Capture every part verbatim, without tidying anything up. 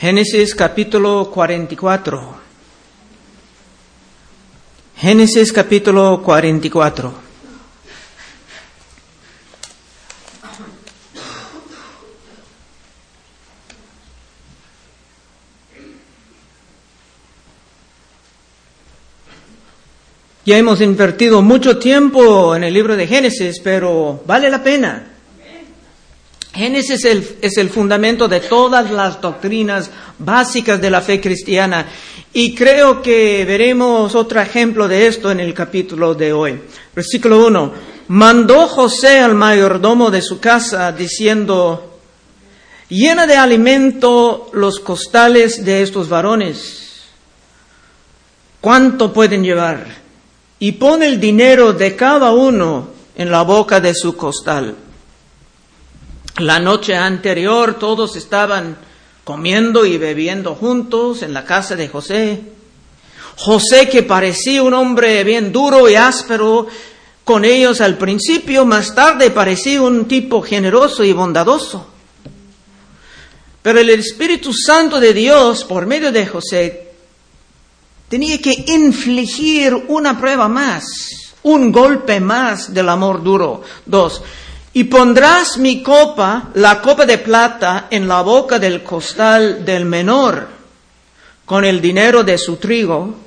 Génesis capítulo cuarenta y cuatro. Génesis capítulo cuarenta y cuatro. Ya hemos invertido mucho tiempo en el libro de Génesis, pero vale la pena. Génesis es el, es el fundamento de todas las doctrinas básicas de la fe cristiana. Y creo que veremos otro ejemplo de esto en el capítulo de hoy. Versículo uno. Mandó José al mayordomo de su casa diciendo: llena de alimento los costales de estos varones. ¿Cuánto pueden llevar? Y pon el dinero de cada uno en la boca de su costal. La noche anterior todos estaban comiendo y bebiendo juntos en la casa de José. José, que parecía un hombre bien duro y áspero con ellos al principio, más tarde parecía un tipo generoso y bondadoso. Pero el Espíritu Santo de Dios, por medio de José, tenía que infligir una prueba más, un golpe más del amor duro. Dos. Y pondrás mi copa, la copa de plata, en la boca del costal del menor, con el dinero de su trigo.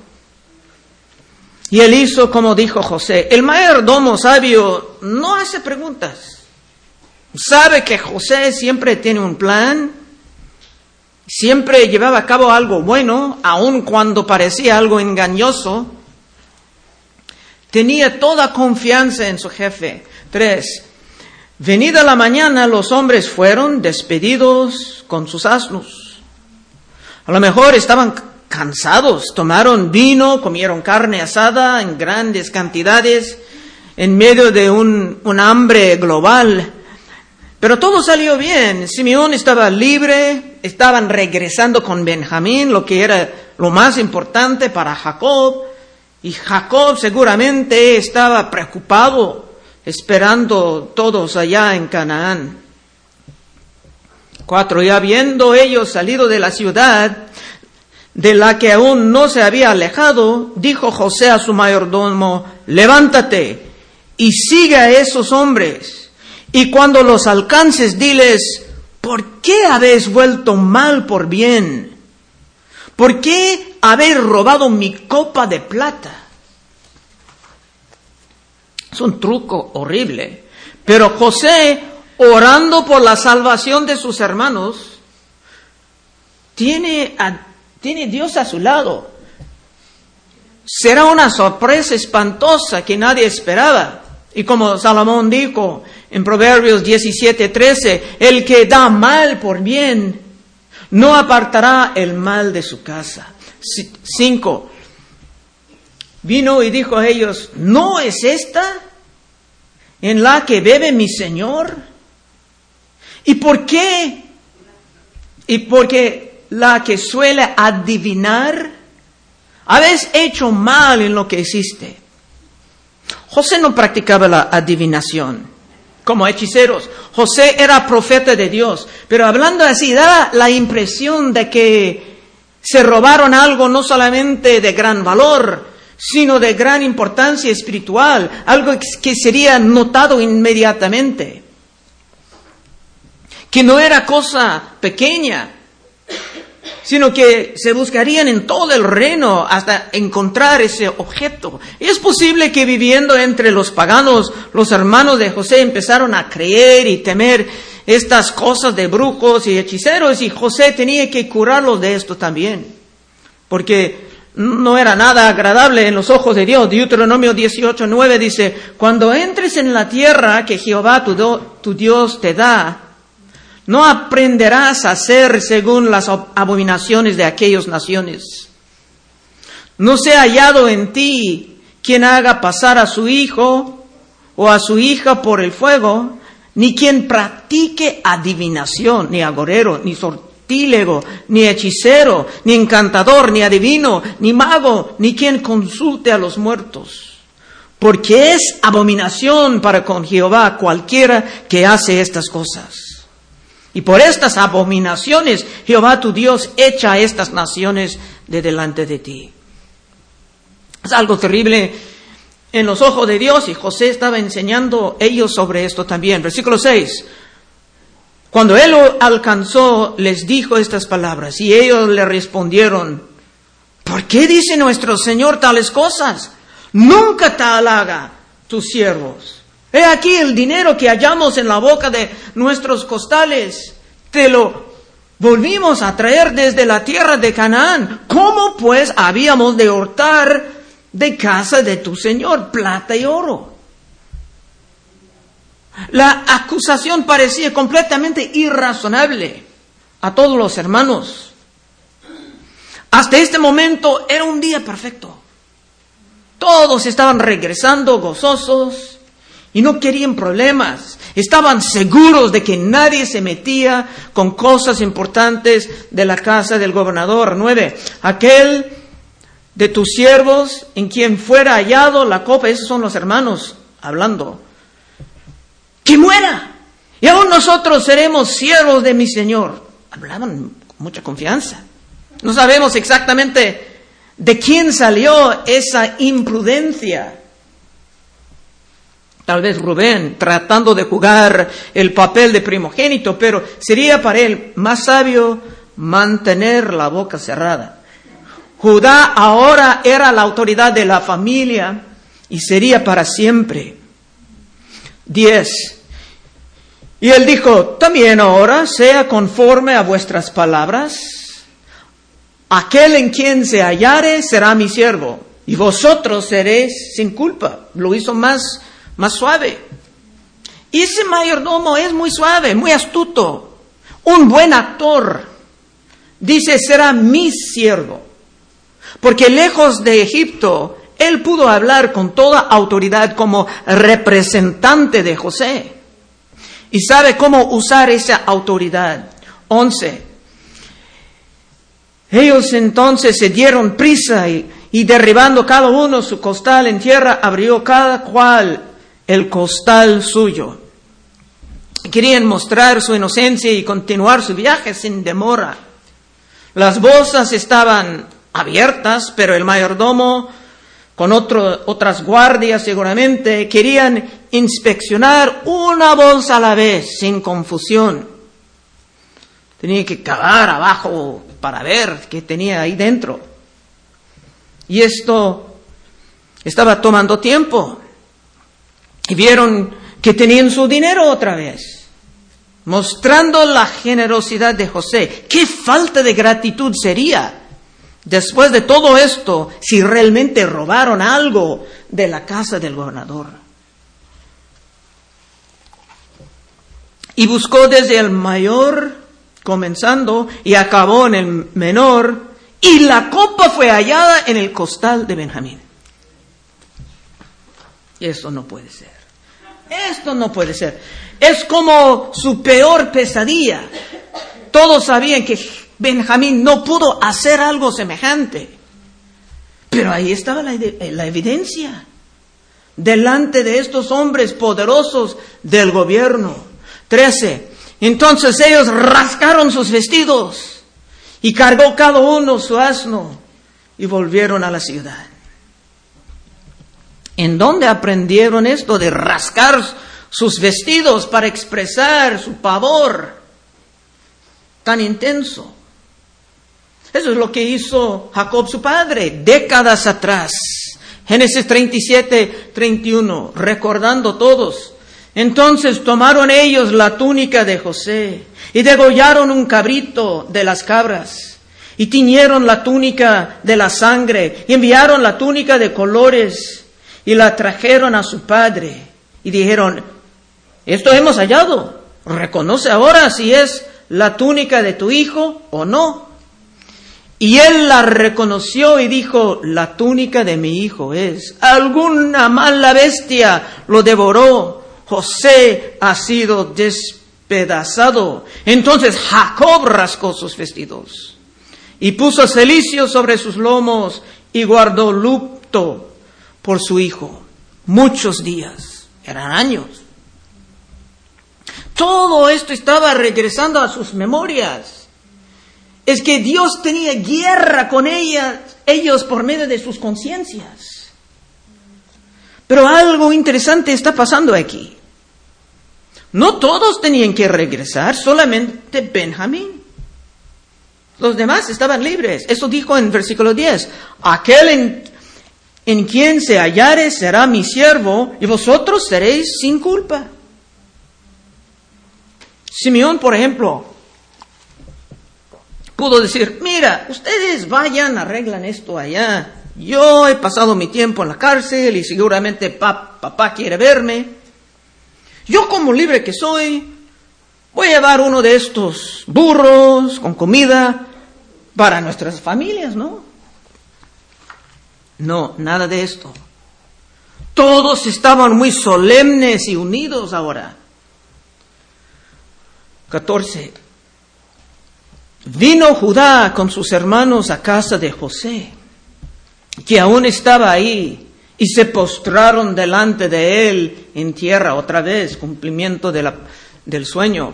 Y él hizo como dijo José. El mayordomo sabio no hace preguntas. Sabe que José siempre tiene un plan, siempre llevaba a cabo algo bueno, aun cuando parecía algo engañoso. Tenía toda confianza en su jefe. Tres. Venida la mañana, los hombres fueron despedidos con sus asnos. A lo mejor estaban cansados, tomaron vino, comieron carne asada en grandes cantidades, en medio de un, un hambre global. Pero todo salió bien. Simeón estaba libre, estaban regresando con Benjamín, lo que era lo más importante para Jacob. Y Jacob seguramente estaba preocupado, esperando todos allá en Canaán. Cuatro, y habiendo ellos salido de la ciudad, de la que aún no se había alejado, dijo José a su mayordomo: levántate y sigue a esos hombres, y cuando los alcances, diles: ¿por qué habéis vuelto mal por bien? ¿Por qué habéis robado mi copa de plata? Es un truco horrible. Pero José, orando por la salvación de sus hermanos, tiene, a, tiene Dios a su lado. Será una sorpresa espantosa que nadie esperaba. Y como Salomón dijo en Proverbios diecisiete trece, el que da mal por bien, no apartará el mal de su casa. Cinco. Vino y dijo a ellos: ¿no es esta en la que bebe mi Señor? ¿Y por qué? ¿Y porque la que suele adivinar? Habéis hecho mal en lo que hiciste. José no practicaba la adivinación como hechiceros. José era profeta de Dios, pero hablando así, da la impresión de que se robaron algo no solamente de gran valor, sino de gran importancia espiritual, algo que sería notado inmediatamente, que no era cosa pequeña, sino que se buscarían en todo el reino hasta encontrar ese objeto. Y es posible que viviendo entre los paganos, los hermanos de José empezaron a creer y temer estas cosas de brujos y hechiceros, y José tenía que curarlos de esto también, porque no era nada agradable en los ojos de Dios. Deuteronomio dieciocho nueve dice: cuando entres en la tierra que Jehová tu, do, tu Dios te da, no aprenderás a hacer según las abominaciones de aquellas naciones. No sea hallado en ti quien haga pasar a su hijo o a su hija por el fuego, ni quien practique adivinación, ni agorero, ni sortílego, ni hechicero, ni encantador, ni adivino, ni mago, ni quien consulte a los muertos. Porque es abominación para con Jehová cualquiera que hace estas cosas. Y por estas abominaciones Jehová tu Dios echa a estas naciones de delante de ti. Es algo terrible en los ojos de Dios, y José estaba enseñando a ellos sobre esto también. Versículo seis. Cuando él lo alcanzó, les dijo estas palabras, y ellos le respondieron: ¿por qué dice nuestro Señor tales cosas? Nunca te halaga tus siervos. He aquí el dinero que hallamos en la boca de nuestros costales, te lo volvimos a traer desde la tierra de Canaán. ¿Cómo pues habíamos de hurtar de casa de tu Señor plata y oro? La acusación parecía completamente irrazonable a todos los hermanos. Hasta este momento era un día perfecto. Todos estaban regresando gozosos y no querían problemas. Estaban seguros de que nadie se metía con cosas importantes de la casa del gobernador. Nueve. Aquel de tus siervos en quien fuera hallado la copa, esos son los hermanos hablando, que muera, y aún nosotros seremos siervos de mi Señor. Hablaban con mucha confianza. No sabemos exactamente de quién salió esa imprudencia. Tal vez Rubén, tratando de jugar el papel de primogénito, pero sería para él más sabio mantener la boca cerrada. Judá ahora era la autoridad de la familia y sería para siempre. Diez. Y él dijo: también ahora sea conforme a vuestras palabras. Aquel en quien se hallare será mi siervo, y vosotros seréis sin culpa. Lo hizo más, más suave. Y ese mayordomo es muy suave, muy astuto, un buen actor. Dice: será mi siervo. Porque lejos de Egipto, él pudo hablar con toda autoridad como representante de José. Y sabe cómo usar esa autoridad. Once. Ellos entonces se dieron prisa y, y derribando cada uno su costal en tierra, abrió cada cual el costal suyo. Querían mostrar su inocencia y continuar su viaje sin demora. Las bolsas estaban abiertas, pero el mayordomo, con otro, otras guardias seguramente, querían inspeccionar una bolsa a la vez, sin confusión. Tenía que cavar abajo para ver qué tenía ahí dentro. Y esto estaba tomando tiempo. Y vieron que tenían su dinero otra vez, mostrando la generosidad de José. ¿Qué falta de gratitud sería después de todo esto si realmente robaron algo de la casa del gobernador? Y buscó desde el mayor, comenzando, y acabó en el menor, y la copa fue hallada en el costal de Benjamín. Y esto no puede ser. Esto no puede ser. Es como su peor pesadilla. Todos sabían que Benjamín no pudo hacer algo semejante. Pero ahí estaba la, la evidencia. Delante de estos hombres poderosos del gobierno. Trece. Entonces ellos rasgaron sus vestidos y cargó cada uno su asno y volvieron a la ciudad. ¿En dónde aprendieron esto de rasgar sus vestidos para expresar su pavor tan intenso? Eso es lo que hizo Jacob su padre décadas atrás. Génesis treinta y siete, treinta y uno, recordando todos. Entonces tomaron ellos la túnica de José y degollaron un cabrito de las cabras y tiñeron la túnica de la sangre y enviaron la túnica de colores y la trajeron a su padre y dijeron: esto hemos hallado, reconoce ahora si es la túnica de tu hijo o no. Y él la reconoció y dijo: la túnica de mi hijo es. Alguna mala bestia lo devoró. José ha sido despedazado. Entonces Jacob rascó sus vestidos y puso cilicio sobre sus lomos y guardó luto por su hijo muchos días, eran años. Todo esto estaba regresando a sus memorias. Es que Dios tenía guerra con ellas, ellos por medio de sus conciencias. Pero algo interesante está pasando aquí. No todos tenían que regresar, solamente Benjamín. Los demás estaban libres. Eso dijo en versículo diez. Aquel en, en quien se hallare será mi siervo, y vosotros seréis sin culpa. Simeón, por ejemplo, pudo decir, mira, ustedes vayan, arreglan esto allá. Yo he pasado mi tiempo en la cárcel y seguramente pa, papá quiere verme. Yo, como libre que soy, voy a llevar uno de estos burros con comida para nuestras familias, ¿no? No, nada de esto. Todos estaban muy solemnes y unidos ahora. catorce. Vino Judá con sus hermanos a casa de José, que aún estaba ahí, y se postraron delante de él en tierra, otra vez, cumplimiento de la, del sueño.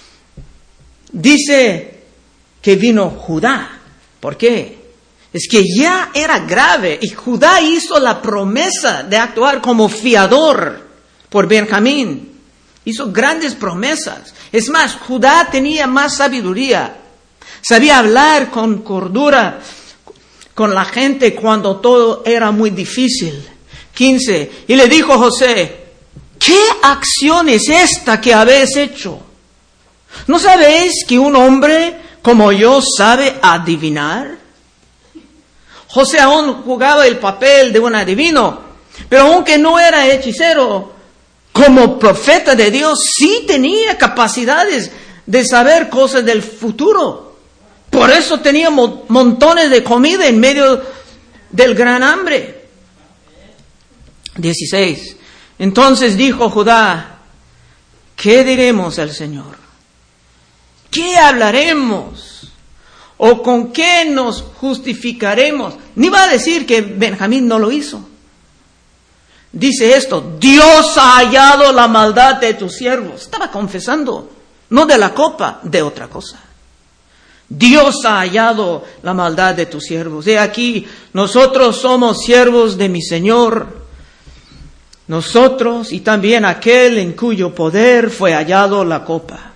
Dice que vino Judá. ¿Por qué? Es que ya era grave, y Judá hizo la promesa de actuar como fiador por Benjamín. Hizo grandes promesas. Es más, Judá tenía más sabiduría. Sabía hablar con cordura con la gente cuando todo era muy difícil. quince. Y le dijo José, ¿qué acción es esta que habéis hecho? ¿No sabéis que un hombre como yo sabe adivinar? José aún jugaba el papel de un adivino, pero aunque no era hechicero, como profeta de Dios sí tenía capacidades de saber cosas del futuro. Por eso tenía montones de comida en medio del gran hambre. dieciséis. Entonces dijo Judá, ¿qué diremos al Señor? ¿Qué hablaremos? ¿O con qué nos justificaremos? Ni va a decir que Benjamín no lo hizo. Dice esto, Dios ha hallado la maldad de tus siervos. Estaba confesando, no de la copa, de otra cosa. Dios ha hallado la maldad de tus siervos. He aquí, nosotros somos siervos de mi Señor. Nosotros y también aquel en cuyo poder fue hallado la copa.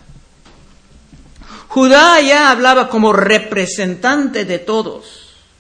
Judá ya hablaba como representante de todos.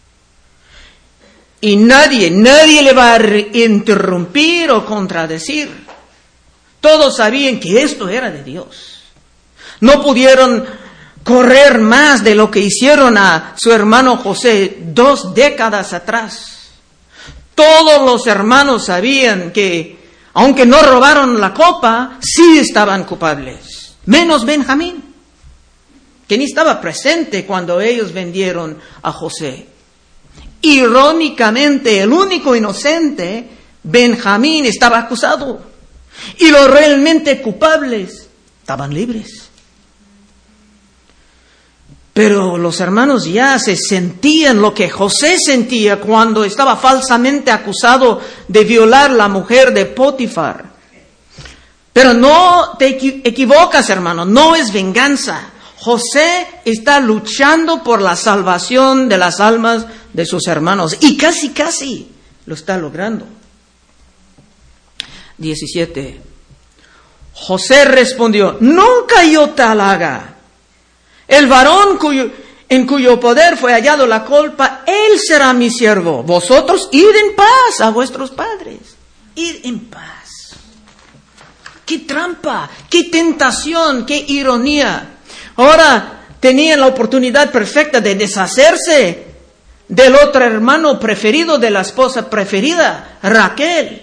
Y nadie, nadie le va a interrumpir o contradecir. Todos sabían que esto era de Dios. No pudieron correr más de lo que hicieron a su hermano José dos décadas atrás. Todos los hermanos sabían que, aunque no robaron la copa, sí estaban culpables. Menos Benjamín, que ni estaba presente cuando ellos vendieron a José. Irónicamente, el único inocente, Benjamín, estaba acusado. Y los realmente culpables estaban libres. Pero los hermanos ya se sentían lo que José sentía cuando estaba falsamente acusado de violar la mujer de Potifar. Pero no te equivocas, hermano, no es venganza. José está luchando por la salvación de las almas de sus hermanos. Y casi, casi lo está logrando. diecisiete. José respondió, nunca yo tal haga. El varón cuyo, en cuyo poder fue hallado la culpa, él será mi siervo. Vosotros id en paz a vuestros padres. Id en paz. ¡Qué trampa! ¡Qué tentación! ¡Qué ironía! Ahora tenían la oportunidad perfecta de deshacerse del otro hermano preferido, de la esposa preferida, Raquel.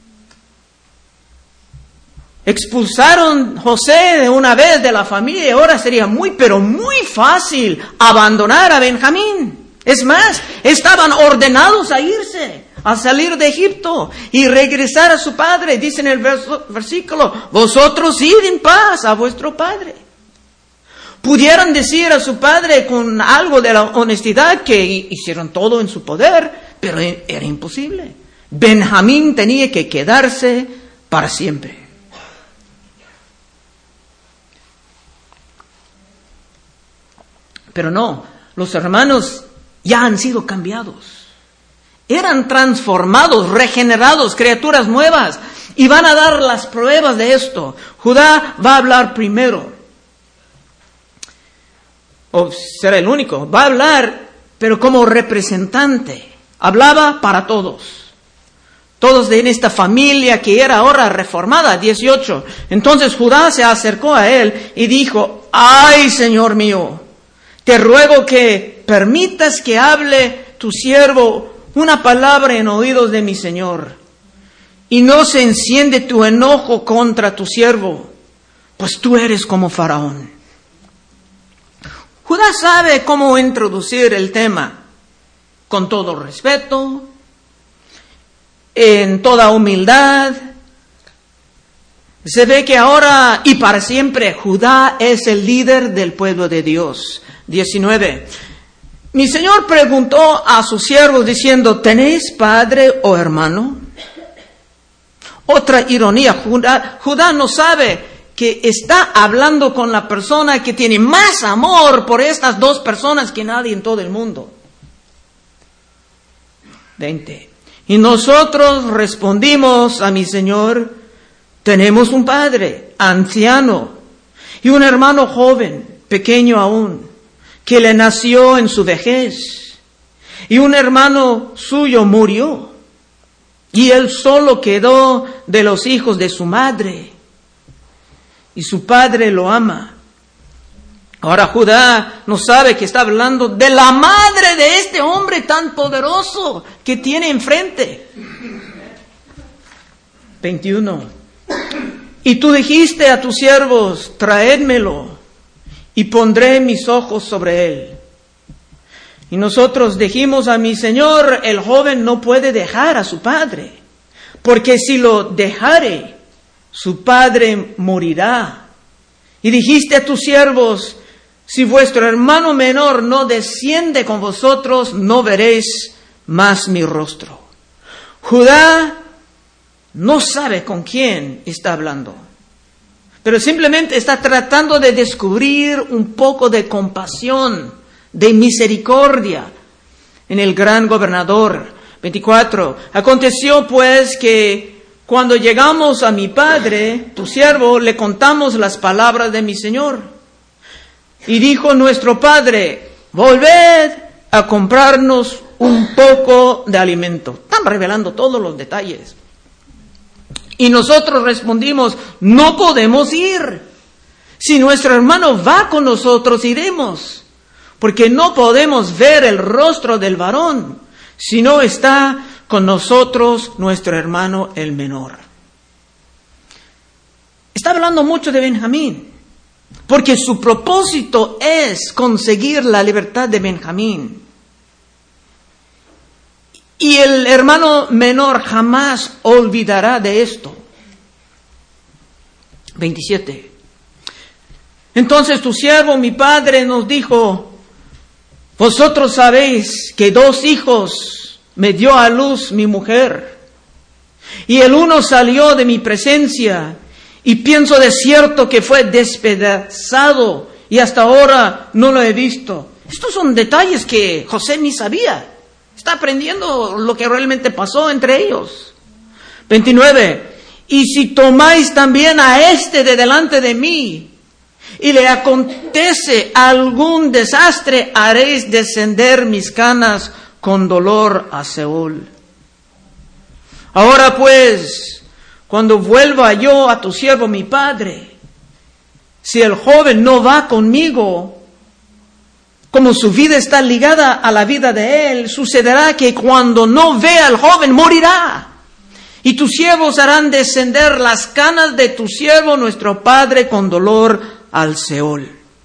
Expulsaron a José de una vez de la familia y ahora sería muy, pero muy fácil abandonar a Benjamín. Es más, estaban ordenados a irse, a salir de Egipto y regresar a su padre. Dice en el verso, versículo, vosotros id en paz a vuestro padre. Pudieron decir a su padre con algo de la honestidad que hicieron todo en su poder, pero era imposible. Benjamín tenía que quedarse para siempre. Pero no, los hermanos ya han sido cambiados. Eran transformados, regenerados, criaturas nuevas. Y van a dar las pruebas de esto. Judá va a hablar primero. O será el único. Va a hablar, pero como representante. Hablaba para todos. Todos de esta familia que era ahora reformada. dieciocho. Entonces Judá se acercó a él y dijo: ¡ay, Señor mío! Te ruego que permitas que hable tu siervo una palabra en oídos de mi Señor, y no se enciende tu enojo contra tu siervo, pues tú eres como Faraón. Judá sabe cómo introducir el tema, con todo respeto, en toda humildad. Se ve que ahora y para siempre Judá es el líder del pueblo de Dios. diecinueve. Mi Señor preguntó a sus siervos diciendo: ¿tenéis padre o hermano? Otra ironía, Judá, Judá no sabe que está hablando con la persona que tiene más amor por estas dos personas que nadie en todo el mundo. veinte. Y nosotros respondimos a mi Señor: tenemos un padre, anciano, y un hermano joven, pequeño aún, que le nació en su vejez, y un hermano suyo murió, y él solo quedó de los hijos de su madre, y su padre lo ama. Ahora Judá no sabe que está hablando de la madre de este hombre tan poderoso que tiene enfrente. veintiuno. Y tú dijiste a tus siervos: traédmelo, y pondré mis ojos sobre él. Y nosotros dijimos a mi Señor: el joven no puede dejar a su padre, porque si lo dejare, su padre morirá. Y dijiste a tus siervos: si vuestro hermano menor no desciende con vosotros, no veréis más mi rostro. Judá no sabe con quién está hablando, pero simplemente está tratando de descubrir un poco de compasión, de misericordia en el gran gobernador. veinticuatro. Aconteció pues que cuando llegamos a mi padre, tu siervo, le contamos las palabras de mi Señor. Y dijo nuestro padre: volved a comprarnos un poco de alimento. Están revelando todos los detalles. Y nosotros respondimos: no podemos ir. Si nuestro hermano va con nosotros, iremos, porque no podemos ver el rostro del varón, si no está con nosotros nuestro hermano el menor. Está hablando mucho de Benjamín, porque su propósito es conseguir la libertad de Benjamín. Y el hermano menor jamás olvidará de esto. veintisiete. Entonces tu siervo, mi padre, nos dijo: vosotros sabéis que dos hijos me dio a luz mi mujer, y el uno salió de mi presencia, y pienso de cierto que fue despedazado, y hasta ahora no lo he visto. Estos son detalles que José ni sabía. Está aprendiendo lo que realmente pasó entre ellos. veintinueve. Y si tomáis también a este de delante de mí, y le acontece algún desastre, haréis descender mis canas con dolor a Seol. Ahora pues, cuando vuelva yo a tu siervo mi padre, si el joven no va conmigo, como su vida está ligada a la vida de él, sucederá que cuando no vea al joven morirá. Y tus siervos harán descender las canas de tu siervo nuestro padre con dolor al Seol.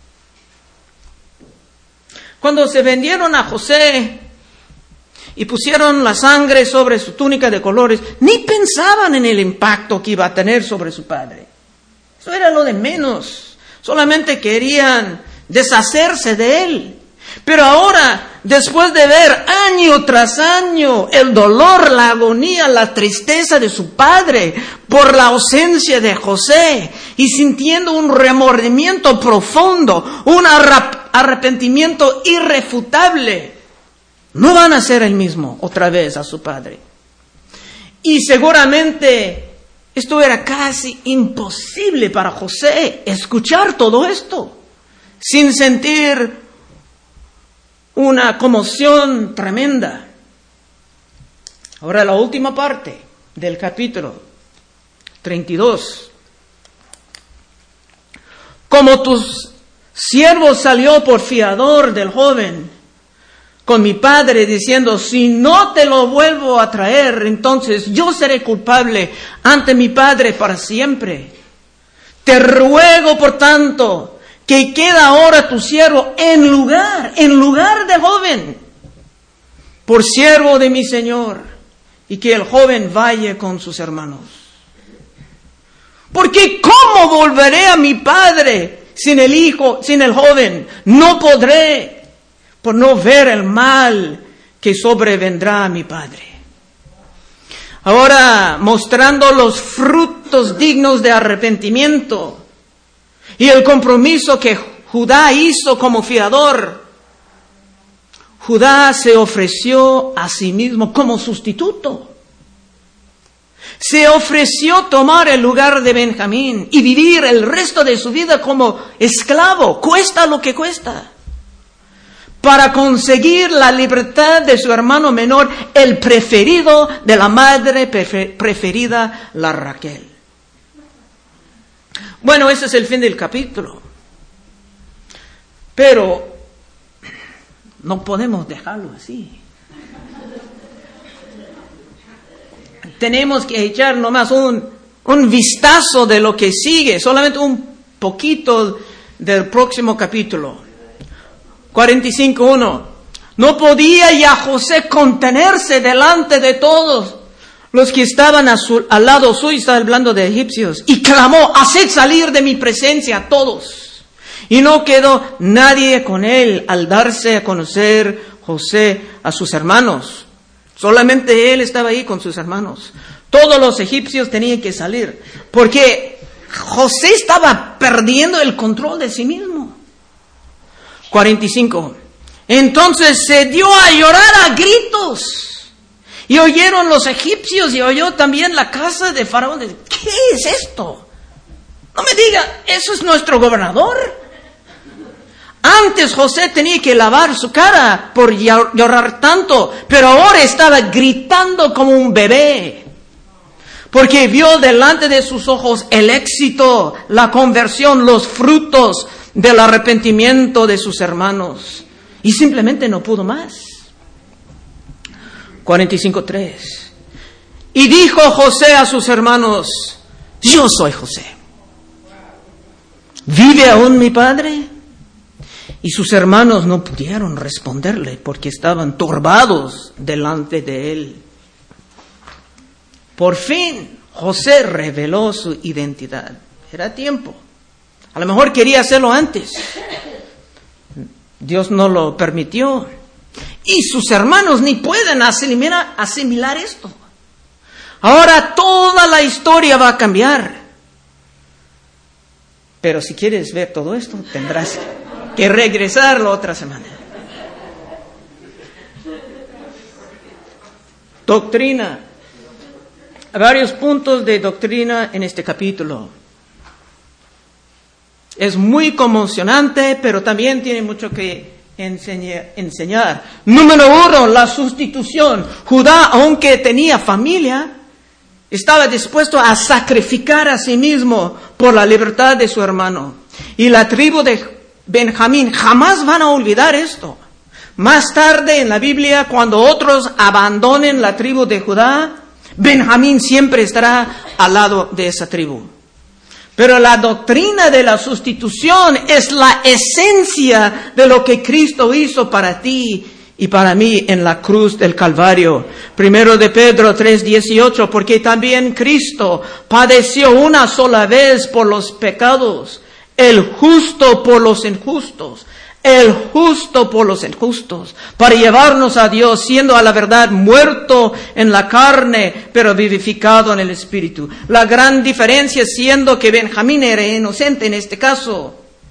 Cuando se vendieron a José y pusieron la sangre sobre su túnica de colores, ni pensaban en el impacto que iba a tener sobre su padre. Eso era lo de menos. Solamente querían deshacerse de él. Pero ahora, después de ver año tras año el dolor, la agonía, la tristeza de su padre por la ausencia de José, y sintiendo un remordimiento profundo, un arrepentimiento irrefutable, no van a ser el mismo otra vez a su padre. Y seguramente esto era casi imposible para José, escuchar todo esto sin sentir una conmoción tremenda. Ahora la última parte del capítulo treinta y dos. Como tus siervo salió por fiador del joven con mi padre diciendo, si no te lo vuelvo a traer, entonces yo seré culpable ante mi padre para siempre. Te ruego, por tanto, que queda ahora tu siervo en lugar, en lugar de joven, por siervo de mi Señor, y que el joven vaya con sus hermanos. Porque ¿cómo volveré a mi padre sin el hijo, sin el joven? No podré, por no ver el mal que sobrevendrá a mi padre. Ahora, mostrando los frutos dignos de arrepentimiento y el compromiso que Judá hizo como fiador, Judá se ofreció a sí mismo como sustituto. Se ofreció tomar el lugar de Benjamín y vivir el resto de su vida como esclavo, cuesta lo que cuesta, para conseguir la libertad de su hermano menor, el preferido de la madre preferida, la Raquel. Bueno, ese es el fin del capítulo. Pero no podemos dejarlo así. Tenemos que echar nomás un, un vistazo de lo que sigue, solamente un poquito del próximo capítulo. cuarenta y cinco uno. No podía ya José contenerse delante de todos los que estaban a su, al lado suyo, estaba hablando de egipcios, y clamó, haced salir de mi presencia a todos. Y no quedó nadie con él al darse a conocer José a sus hermanos. Solamente él estaba ahí con sus hermanos. Todos los egipcios tenían que salir, porque José estaba perdiendo el control de sí mismo. cuarenta y cinco. Entonces se dio a llorar a gritos. Y oyeron los egipcios y oyó también la casa de Faraón. ¿Qué es esto? No me diga, ¿eso es nuestro gobernador? Antes José tenía que lavar su cara por llorar tanto, pero ahora estaba gritando como un bebé, porque vio delante de sus ojos el éxito, la conversión, los frutos del arrepentimiento de sus hermanos, y simplemente no pudo más. cuarenta y cinco tres. Y dijo José a sus hermanos, yo soy José. ¿Vive aún mi padre? Y sus hermanos no pudieron responderle porque estaban turbados delante de él. Por fin, José reveló su identidad. Era tiempo. A lo mejor quería hacerlo antes. Dios no lo permitió. Y sus hermanos ni pueden asimilar, asimilar esto. Ahora toda la historia va a cambiar. Pero si quieres ver todo esto, tendrás que regresar la otra semana. Doctrina. Varios puntos de doctrina en este capítulo. Es muy conmocionante, pero también tiene mucho que enseñar. enseñar. Número uno, la sustitución. Judá, aunque tenía familia, estaba dispuesto a sacrificar a sí mismo por la libertad de su hermano. Y la tribu de Benjamín jamás van a olvidar esto. Más tarde en la Biblia, cuando otros abandonen la tribu de Judá, Benjamín siempre estará al lado de esa tribu. Pero la doctrina de la sustitución es la esencia de lo que Cristo hizo para ti y para mí en la cruz del Calvario. Primero de Pedro tres dieciocho, porque también Cristo padeció una sola vez por los pecados, el justo por los injustos, el justo por los injustos, para llevarnos a Dios, siendo a la verdad muerto en la carne, pero vivificado en el Espíritu. La gran diferencia siendo que Benjamín era inocente en este caso,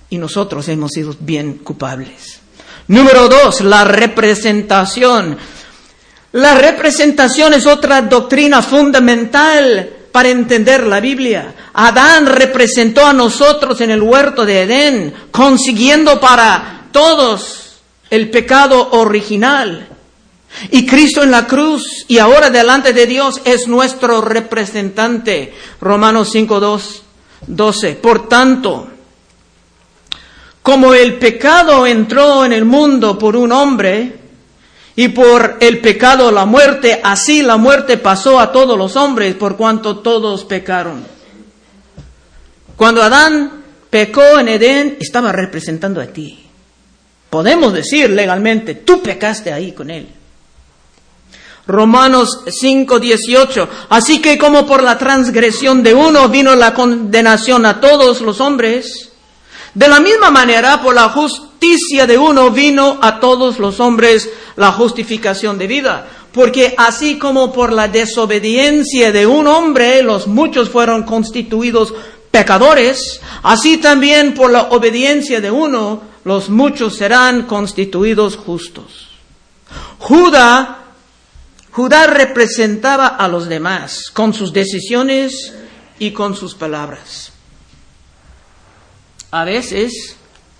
y nosotros hemos sido bien culpables. Número dos, la representación. La representación es otra doctrina fundamental para entender la Biblia. Adán representó a nosotros en el huerto de Edén, consiguiendo para todos el pecado original. Y Cristo en la cruz y ahora delante de Dios es nuestro representante. Romanos cinco, doce. Por tanto, como el pecado entró en el mundo por un hombre, y por el pecado la muerte, así la muerte pasó a todos los hombres, por cuanto todos pecaron. Cuando Adán pecó en Edén, estaba representando a ti. Podemos decir legalmente, tú pecaste ahí con él. Romanos cinco, dieciocho. Así que como por la transgresión de uno vino la condenación a todos los hombres, de la misma manera por la justicia de uno vino a todos los hombres la justificación de vida. Porque así como por la desobediencia de un hombre los muchos fueron constituidos pecadores, así también por la obediencia de uno los muchos serán constituidos justos. Judá Judá representaba a los demás con sus decisiones y con sus palabras. A veces,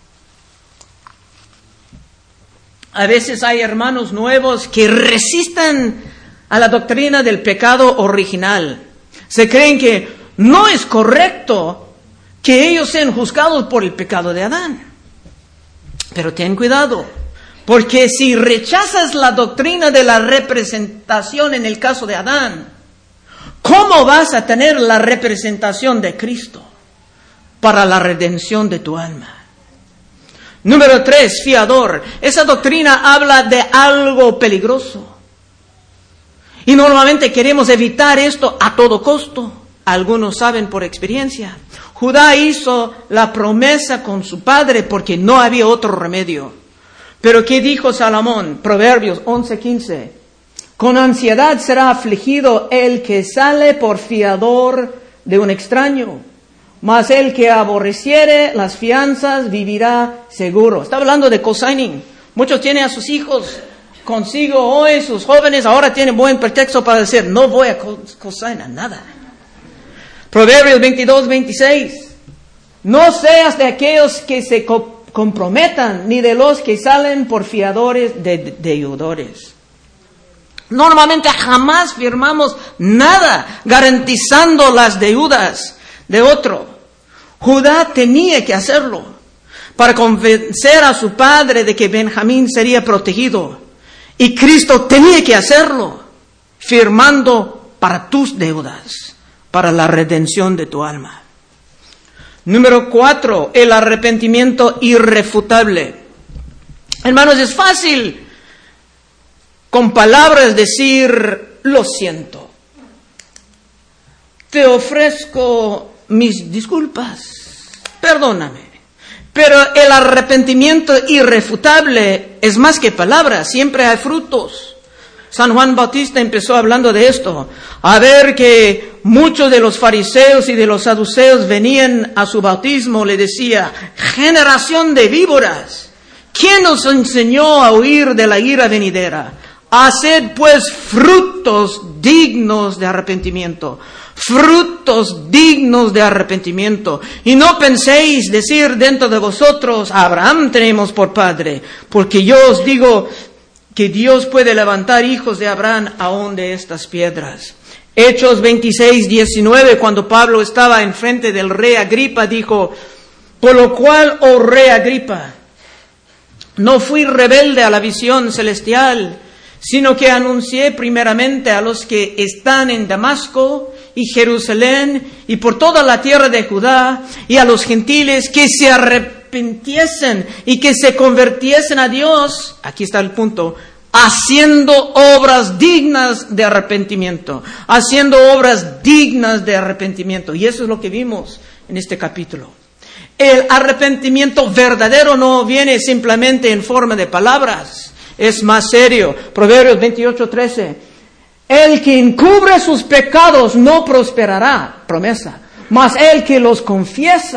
a veces hay hermanos nuevos que resisten a la doctrina del pecado original. Se creen que no es correcto que ellos sean juzgados por el pecado de Adán. Pero ten cuidado. Porque si rechazas la doctrina de la representación en el caso de Adán, ¿cómo vas a tener la representación de Cristo para la redención de tu alma? Número tres, fiador. Esa doctrina habla de algo peligroso. Y normalmente queremos evitar esto a todo costo. Algunos saben por experiencia. Judá hizo la promesa con su padre porque no había otro remedio. Pero ¿qué dijo Salomón? Proverbios once, quince. Con ansiedad será afligido el que sale por fiador de un extraño, mas el que aborreciere las fianzas vivirá seguro. Está hablando de cosigning. Muchos tienen a sus hijos consigo hoy, sus jóvenes ahora tienen buen pretexto para decir, no voy a cosignar nada. Proverbios veintidós, veintiséis. No seas de aquellos que se co- comprometan, ni de los que salen por fiadores de, de deudores. Normalmente jamás firmamos nada garantizando las deudas de otro. Judá tenía que hacerlo para convencer a su padre de que Benjamín sería protegido. Y Cristo tenía que hacerlo, firmando para tus deudas, para la redención de tu alma. Número cuatro, el arrepentimiento irrefutable. Hermanos, es fácil con palabras decir, lo siento. Te ofrezco mis disculpas. Perdóname. Pero el arrepentimiento irrefutable es más que palabras, siempre hay frutos. San Juan Bautista empezó hablando de esto, a ver que muchos de los fariseos y de los saduceos venían a su bautismo, le decía, generación de víboras, ¿quién nos enseñó a huir de la ira venidera? Haced pues frutos dignos de arrepentimiento, frutos dignos de arrepentimiento. Y no penséis decir dentro de vosotros, Abraham tenemos por padre, porque yo os digo que Dios puede levantar hijos de Abraham aún de estas piedras. Hechos veintiséis, diecinueve, cuando Pablo estaba enfrente del rey Agripa, dijo, por lo cual, oh rey Agripa, no fui rebelde a la visión celestial, sino que anuncié primeramente a los que están en Damasco y Jerusalén y por toda la tierra de Judá y a los gentiles que se arrepintiesen y que se convirtiesen a Dios, aquí está el punto, haciendo obras dignas de arrepentimiento, haciendo obras dignas de arrepentimiento. Y eso es lo que vimos en este capítulo. El arrepentimiento verdadero no viene simplemente en forma de palabras, es más serio. Proverbios veintiocho, trece. El que encubre sus pecados no prosperará, promesa, mas el que los confiesa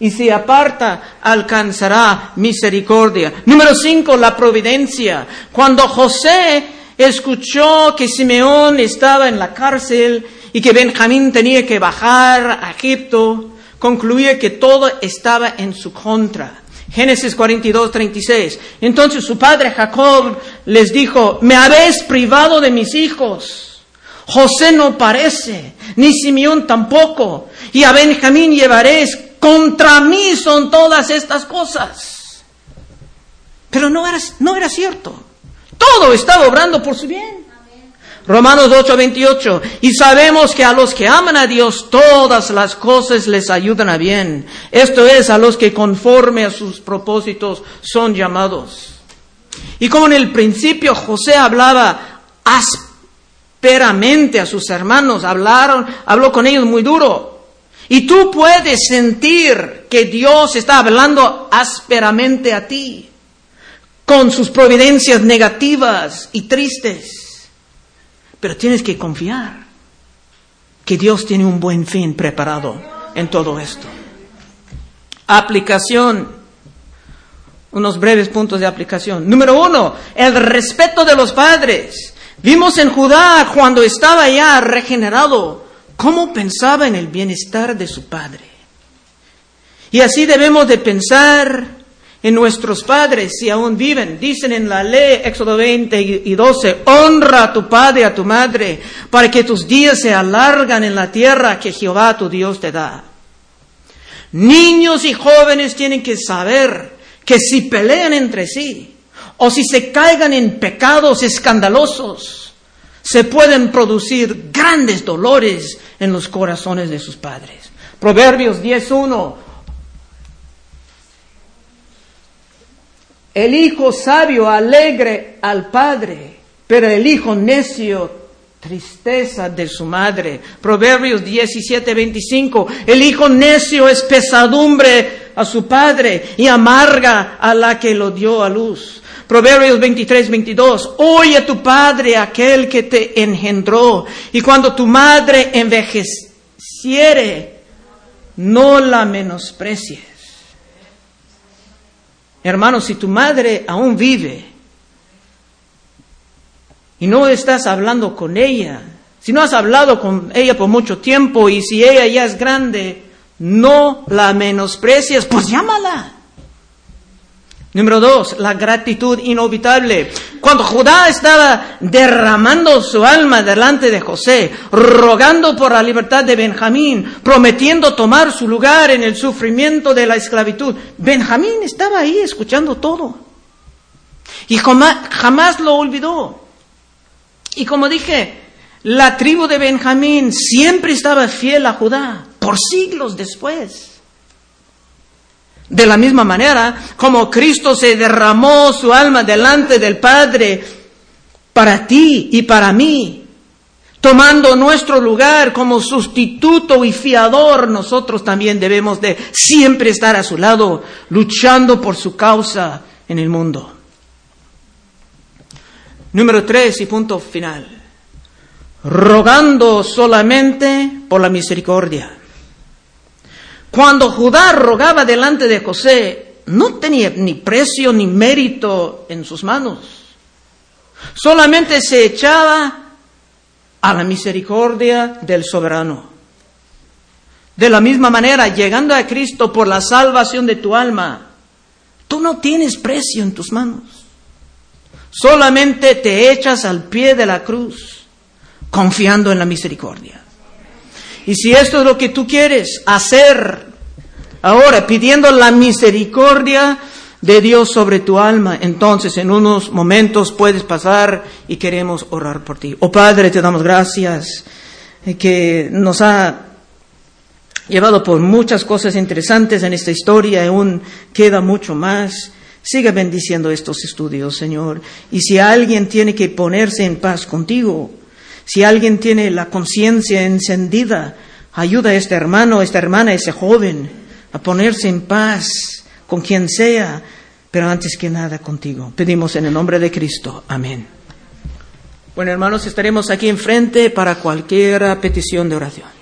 y si aparta, alcanzará misericordia. Número cinco, la providencia. Cuando José escuchó que Simeón estaba en la cárcel y que Benjamín tenía que bajar a Egipto, concluía que todo estaba en su contra. Génesis cuarenta y dos, treinta y seis. Entonces su padre Jacob les dijo, me habéis privado de mis hijos. José no parece, ni Simeón tampoco, y a Benjamín llevaréis. Contra mí son todas estas cosas. Pero no era, no era cierto. Todo estaba obrando por su bien. Amén. Romanos ocho, veintiocho. Y sabemos que a los que aman a Dios, todas las cosas les ayudan a bien. Esto es, a los que conforme a sus propósitos son llamados. Y como en el principio José hablaba ásperamente a sus hermanos, hablaron, habló con ellos muy duro. Y tú puedes sentir que Dios está hablando ásperamente a ti, con sus providencias negativas y tristes. Pero tienes que confiar que Dios tiene un buen fin preparado en todo esto. Aplicación. Unos breves puntos de aplicación. Número uno, el respeto de los padres. Vimos en Judá, cuando estaba ya regenerado, cómo pensaba en el bienestar de su padre. Y así debemos de pensar en nuestros padres si aún viven. Dicen en la ley, Éxodo veinte y doce, honra a tu padre y a tu madre para que tus días se alargan en la tierra que Jehová tu Dios te da. Niños y jóvenes tienen que saber que si pelean entre sí o si se caigan en pecados escandalosos, se pueden producir grandes dolores en los corazones de sus padres. Proverbios diez uno. El hijo sabio alegre al padre, pero el hijo necio tristeza de su madre. Proverbios diecisiete veinticinco. El hijo necio es pesadumbre a su padre y amarga a la que lo dio a luz. Proverbios veintitrés veintidós. Oye a tu padre, aquel que te engendró, y cuando tu madre envejeciere, no la menosprecies. Hermanos, si tu madre aún vive y no estás hablando con ella, si no has hablado con ella por mucho tiempo y si ella ya es grande, no la menosprecies, pues llámala. Número dos, la gratitud inevitable. Cuando Judá estaba derramando su alma delante de José, rogando por la libertad de Benjamín, prometiendo tomar su lugar en el sufrimiento de la esclavitud, Benjamín estaba ahí escuchando todo. Y jamás, jamás lo olvidó. Y como dije, la tribu de Benjamín siempre estaba fiel a Judá, por siglos después. De la misma manera, como Cristo se derramó su alma delante del Padre para ti y para mí, tomando nuestro lugar como sustituto y fiador, nosotros también debemos de siempre estar a su lado, luchando por su causa en el mundo. Número tres y punto final. Rogando solamente por la misericordia. Cuando Judá rogaba delante de José, no tenía ni precio ni mérito en sus manos. Solamente se echaba a la misericordia del soberano. De la misma manera, llegando a Cristo por la salvación de tu alma, tú no tienes precio en tus manos. Solamente te echas al pie de la cruz, confiando en la misericordia. Y si esto es lo que tú quieres hacer ahora, pidiendo la misericordia de Dios sobre tu alma, entonces en unos momentos puedes pasar y queremos orar por ti. Oh Padre, te damos gracias que nos ha llevado por muchas cosas interesantes en esta historia, aún queda mucho más. Siga bendiciendo estos estudios, Señor. Y si alguien tiene que ponerse en paz contigo, si alguien tiene la conciencia encendida, ayuda a este hermano, a esta hermana, a ese joven a ponerse en paz con quien sea, pero antes que nada contigo. Pedimos en el nombre de Cristo. Amén. Bueno, hermanos, estaremos aquí enfrente para cualquier petición de oración.